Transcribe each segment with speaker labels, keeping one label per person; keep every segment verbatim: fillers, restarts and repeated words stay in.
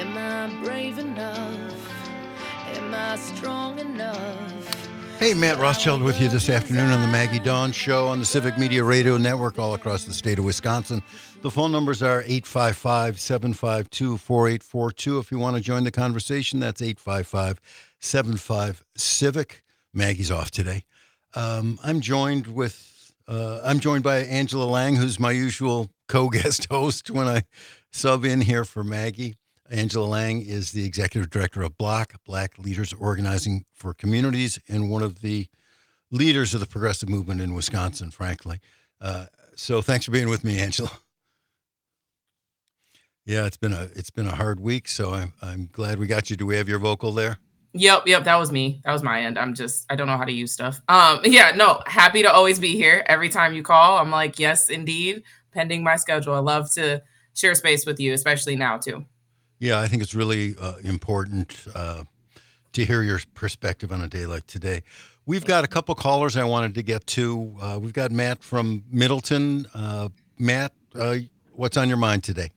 Speaker 1: Am I brave enough? Am I strong enough?
Speaker 2: Hey, Matt Rothschild with you this afternoon on the Maggie Dawn Show on the Civic Media Radio Network all across the state of Wisconsin. The phone numbers are eight five five, seven five two, four eight four two. If you want to join the conversation, that's eight five five, seven five, CIVIC. Maggie's off today. Um, I'm joined with uh, I'm joined by Angela Lang, who's my usual co-guest host when I sub in here for Maggie. Angela Lang is the executive director of BLOC, Black Leaders Organizing for Communities, and one of the leaders of the progressive movement in Wisconsin, frankly. Uh, so thanks for being with me, Angela. Yeah, it's been a it's been a hard week, so I'm I'm glad we got you. Do we have your vocal there?
Speaker 3: Yep, yep, that was me. That was my end. I'm just I don't know how to use stuff. Um, yeah, no, happy to always be here. Every time you call, I'm like, yes, indeed, pending my schedule. I love to share space with you, especially now too.
Speaker 2: Yeah, I think it's really uh, important uh, to hear your perspective on a day like today. We've got a couple callers I wanted to get to. Uh, we've got Matt from Middleton. Uh, Matt, uh, what's on your mind today?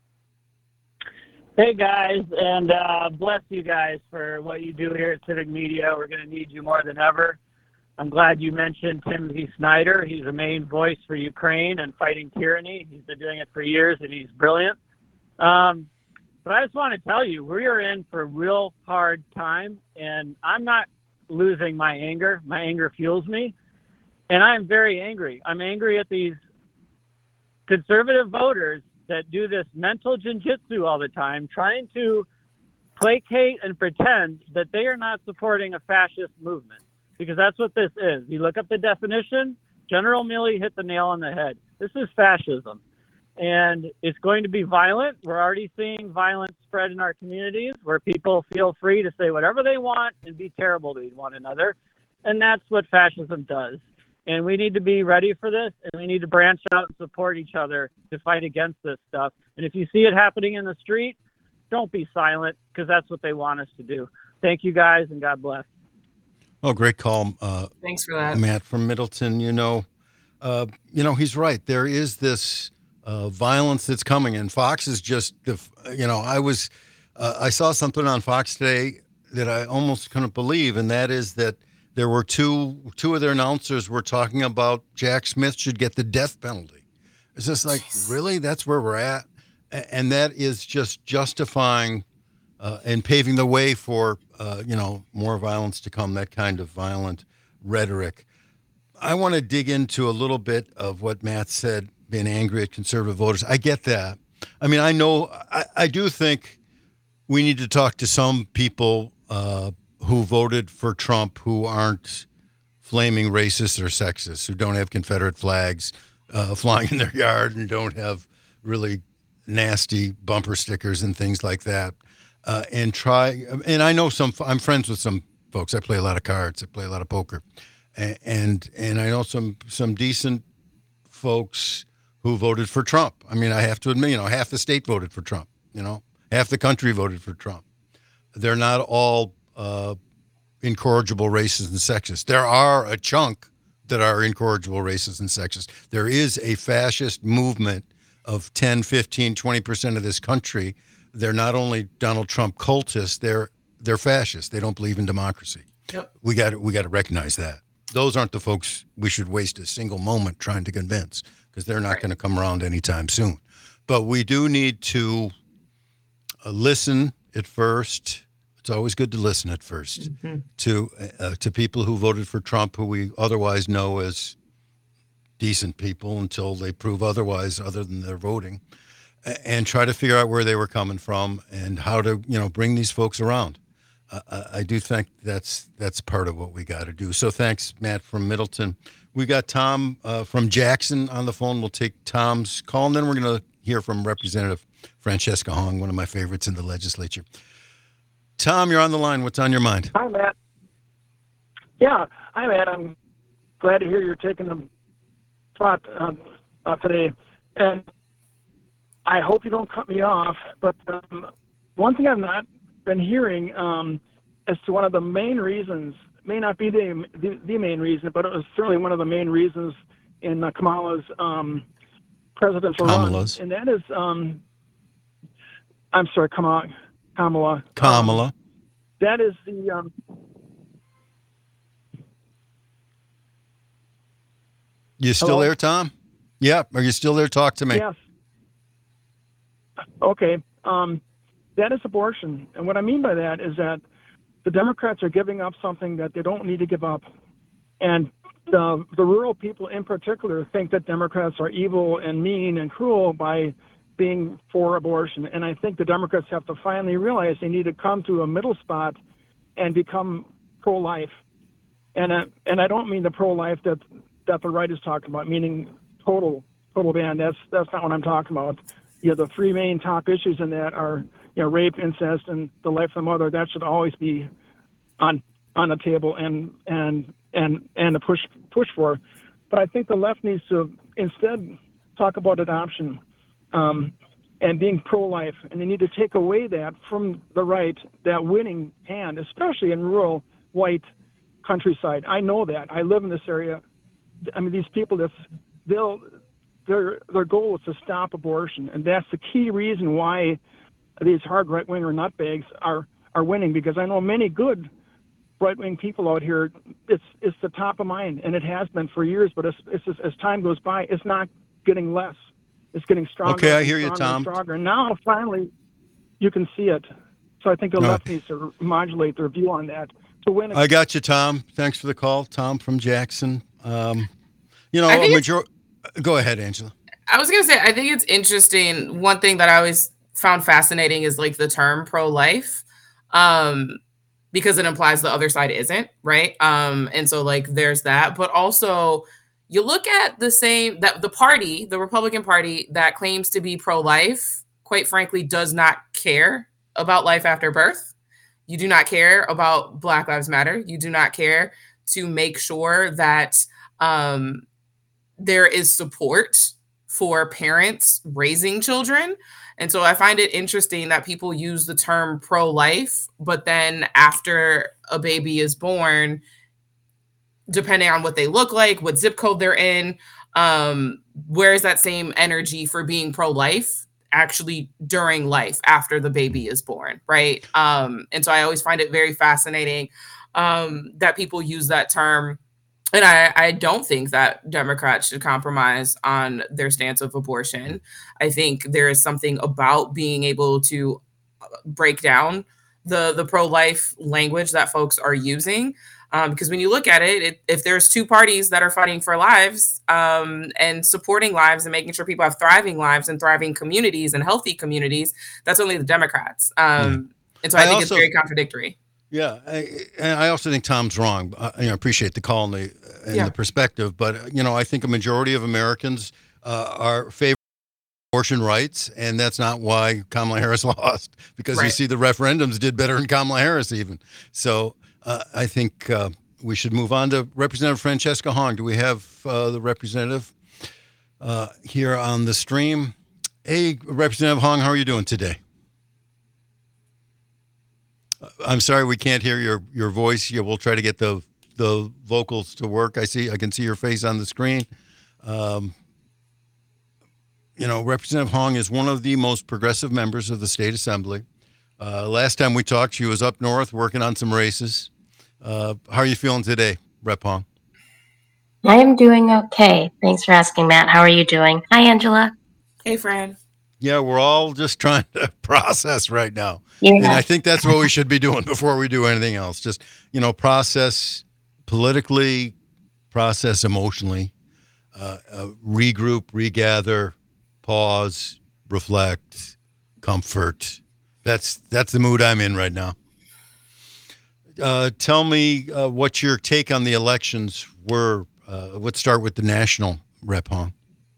Speaker 4: Hey, guys, and uh, bless you guys for what you do here at Civic Media. We're going to need you more than ever. I'm glad you mentioned Timothy Snyder. He's the main voice for Ukraine and fighting tyranny. He's been doing it for years, and he's brilliant. Um, But I just want to tell you, we are in for a real hard time, and I'm not losing my anger. My anger fuels me, and I'm very angry. I'm angry at these conservative voters that do this mental jinjitsu all the time, trying to placate and pretend that they are not supporting a fascist movement, because that's what this is. You look up the definition, General Milley hit the nail on the head. This is fascism. And it's going to be violent. We're already seeing violence spread in our communities where people feel free to say whatever they want and be terrible to one another. And that's what fascism does. And we need to be ready for this, and we need to branch out and support each other to fight against this stuff. And if you see it happening in the street, don't be silent, because that's what they want us to do. Thank you, guys, and God bless.
Speaker 2: Oh, great call. Uh,
Speaker 3: Thanks for that.
Speaker 2: Matt from Middleton. You know, uh, you know, he's right. There is this Uh, violence that's coming, and Fox is just, you know, I was, uh, I saw something on Fox today that I almost couldn't believe, and that is that there were two, two of their announcers were talking about Jack Smith should get the death penalty. It's just like, really, that's where we're at, and that is just justifying uh, and paving the way for, uh, you know, more violence to come. That kind of violent rhetoric. I want to dig into a little bit of what Matt said, being angry at conservative voters. I get that. I mean, I know, I, I do think we need to talk to some people uh, who voted for Trump who aren't flaming racists or sexist, who don't have Confederate flags uh, flying in their yard and don't have really nasty bumper stickers and things like that. Uh, and try, and I know some, I'm friends with some folks. I play a lot of cards. I play a lot of poker. And, and, and I know some, some decent folks who voted for Trump. I mean, I have to admit, you know, half the state voted for Trump, you know, half the country voted for Trump. They're not all uh, incorrigible racists and sexists. There are a chunk that are incorrigible racists and sexists. There is a fascist movement of ten, fifteen, twenty percent of this country. They're not only Donald Trump cultists, they're they're fascists. They don't believe in democracy.
Speaker 3: Yep.
Speaker 2: We got we got to recognize that. Those aren't the folks we should waste a single moment trying to convince, because they're not
Speaker 3: Right.
Speaker 2: going to come around anytime soon. But we do need to uh, listen at first. It's always good to listen at first
Speaker 3: Mm-hmm.
Speaker 2: to uh, to people who voted for Trump, who we otherwise know as decent people until they prove otherwise, other than their voting, a- and try to figure out where they were coming from and how to, you know, bring these folks around. Uh, I I do think that's that's part of what we got to do. So thanks, Matt from Middleton. We got Tom uh, from Jackson on the phone. We'll take Tom's call, and then we're going to hear from Representative Francesca Hong, one of my favorites in the legislature. Tom, you're on the line. What's on your mind?
Speaker 5: Hi, Matt. Yeah, hi, Matt. I'm glad to hear you're taking the spot um, uh, today. And I hope you don't cut me off, but um, one thing I've not been hearing um, as to one of the main reasons, may not be the, the, the main reason, but it was certainly one of the main reasons in uh, Kamala's um, presidential
Speaker 2: Kamala's.
Speaker 5: run, and that is, um, I'm sorry, Kamala. Kamala.
Speaker 2: Kamala.
Speaker 5: Um, that is the. Um,
Speaker 2: You still
Speaker 5: Hello?
Speaker 2: there, Tom? Yeah. Are you still there? Talk to me.
Speaker 5: Yes. Okay. Um, that is abortion. And what I mean by that is that the Democrats are giving up something that they don't need to give up. And the, the rural people in particular think that Democrats are evil and mean and cruel by being for abortion. And I think the Democrats have to finally realize they need to come to a middle spot and become pro-life. And, uh, and I don't mean the pro-life that that the right is talking about, meaning total total ban. That's that's not what I'm talking about. You know, the three main top issues in that are, you know, rape, incest, and the life of the mother. That should always be on on the table and and and and to push push for. But I think the left needs to instead talk about adoption um, and being pro-life, and they need to take away that from the right, that winning hand, especially in rural white countryside. I know that. I live in this area. I mean, these people, that's, they'll, their their goal is to stop abortion, and that's the key reason why these hard right-winger nutbags are, are winning, because I know many good right-wing people out here, it's it's the top of mind, and it has been for years, but it's, it's just, as time goes by, it's not getting less. It's getting stronger.
Speaker 2: Okay, I
Speaker 5: and
Speaker 2: hear you,
Speaker 5: stronger
Speaker 2: Tom.
Speaker 5: And stronger. And now, finally, you can see it. So I think the
Speaker 2: All
Speaker 5: left
Speaker 2: right.
Speaker 5: needs to modulate their view on that to win.
Speaker 2: I got you, Tom. Thanks for the call, Tom from Jackson. Um, you know,
Speaker 3: I
Speaker 2: a
Speaker 3: think
Speaker 2: major. Go ahead, Angela.
Speaker 3: I was gonna say, I think it's interesting. One thing that I always found fascinating is like the term pro-life, um, because it implies the other side isn't, right? Um, and so like there's that, but also you look at the same that the party, the Republican Party that claims to be pro-life, quite frankly, does not care about life after birth. You do not care about Black Lives Matter. You do not care to make sure that um, there is support for parents raising children. And so I find it interesting that people use the term pro-life, but then after a baby is born, depending on what they look like, what zip code they're in, um, where is that same energy for being pro-life actually during life after the baby is born, right? Um, and so I always find it very fascinating um, that people use that term. And I, I don't think that Democrats should compromise on their stance of abortion. I think there is something about being able to break down the, the pro-life language that folks are using. Um, because when you look at it, it, if there's two parties that are fighting for lives um, and supporting lives and making sure people have thriving lives and thriving communities and healthy communities, that's only the Democrats. Um, and so I, I think also, it's very contradictory.
Speaker 2: Yeah, I, and I also think Tom's wrong. I you know, appreciate the call and the, and
Speaker 3: yeah.
Speaker 2: the perspective, but you know, I think a majority of Americans uh, are favor abortion rights, and that's not why Kamala Harris lost. Because right. you see, the referendums did better than Kamala Harris even. So uh, I think uh, we should move on to Representative Francesca Hong. Do we have uh, the representative uh, here on the stream? Hey, Representative Hong, how are you doing today? I'm sorry we can't hear your, your voice. Yeah, we'll try to get the the vocals to work. I see I can see your face on the screen. Um, you know, Representative Hong is one of the most progressive members of the state assembly. Uh, last time we talked, she was up north working on some races. Uh, how are you feeling today, Rep Hong?
Speaker 6: I am doing okay. Thanks for asking, Matt. How are you doing? Hi, Angela.
Speaker 3: Hey, Fran.
Speaker 2: Yeah, we're all just trying to process right now.
Speaker 6: Yeah.
Speaker 2: And I think that's what we should be doing before we do anything else. Just, you know, process politically, process emotionally, uh, uh, regroup, regather, pause, reflect, comfort. That's that's the mood I'm in right now. Uh, tell me uh, what your take on the elections were. Uh, let's start with the national, Rep Hong.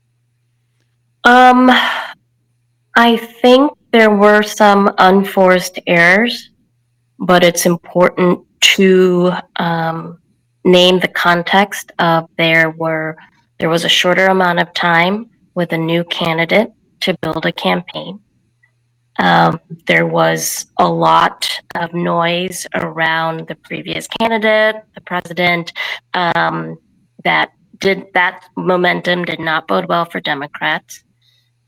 Speaker 6: Um, I think there were some unforced errors, but it's important to um, name the context of there were there was a shorter amount of time with a new candidate to build a campaign. Um, there was a lot of noise around the previous candidate, the president, um, that did that momentum did not bode well for Democrats.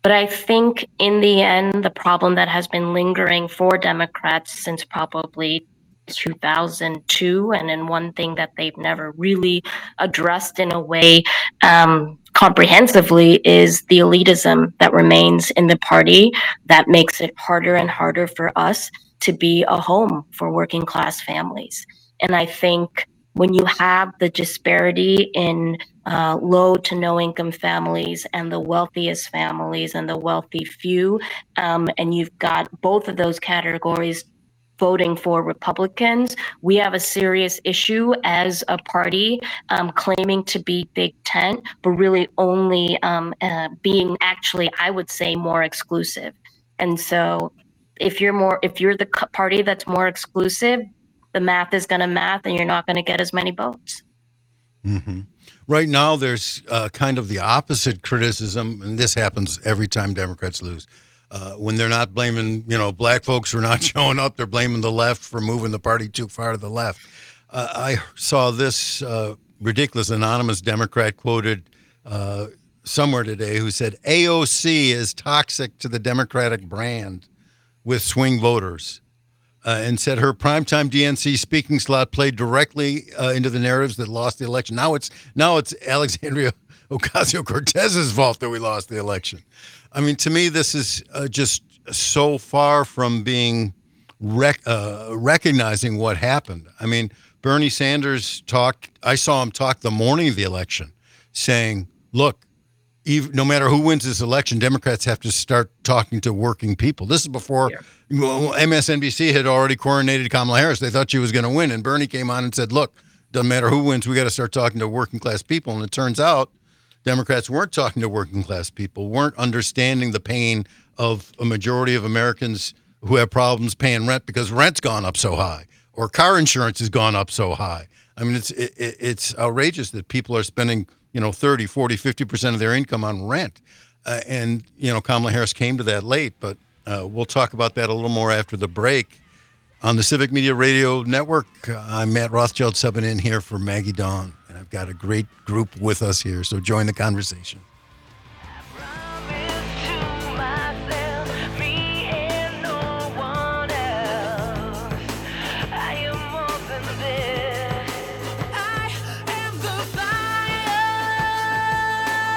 Speaker 6: But I think in the end, the problem that has been lingering for Democrats since probably two thousand two, and then one thing that they've never really addressed in a way um, comprehensively, is the elitism that remains in the party that makes it harder and harder for us to be a home for working class families. And I think when you have the disparity in uh, low to no income families and the wealthiest families and the wealthy few, um, and you've got both of those categories voting for Republicans, we have a serious issue as a party, um, claiming to be big tent, but really only um, uh, being actually, I would say, more exclusive. And so if you're more, if you're the party that's more exclusive, the math is going to math and you're not going to get as many votes.
Speaker 2: Mm-hmm. Right now, there's uh, kind of the opposite criticism, and this happens every time Democrats lose. Uh, when they're not blaming, you know, black folks for not showing up, they're blaming the left for moving the party too far to the left. Uh, I saw this uh, ridiculous anonymous Democrat quoted uh, somewhere today who said A O C is toxic to the Democratic brand with swing voters. Uh, and said her primetime D N C speaking slot played directly uh, into the narratives that lost the election. Now it's now it's Alexandria Ocasio-Cortez's fault that we lost the election. I mean, to me, this is uh, just so far from being rec- uh, recognizing what happened. I mean, Bernie Sanders talked. I saw him talk the morning of the election, saying, "Look, even, no matter who wins this election, Democrats have to start talking to working people." This is before yeah. well, M S N B C had already coronated Kamala Harris. They thought she was going to win. And Bernie came on and said, look, doesn't matter who wins, we got to start talking to working class people. And it turns out Democrats weren't talking to working class people, weren't understanding the pain of a majority of Americans who have problems paying rent because rent's gone up so high or car insurance has gone up so high. I mean, it's it, it's outrageous that people are spending, you know, thirty, forty, fifty percent of their income on rent. Uh, and, you know, Kamala Harris came to that late, but uh, we'll talk about that a little more after the break. On the Civic Media Radio Network, uh, I'm Matt Rothschild subbing in here for Maggie Dawn, and I've got a great group with us here, so join the conversation.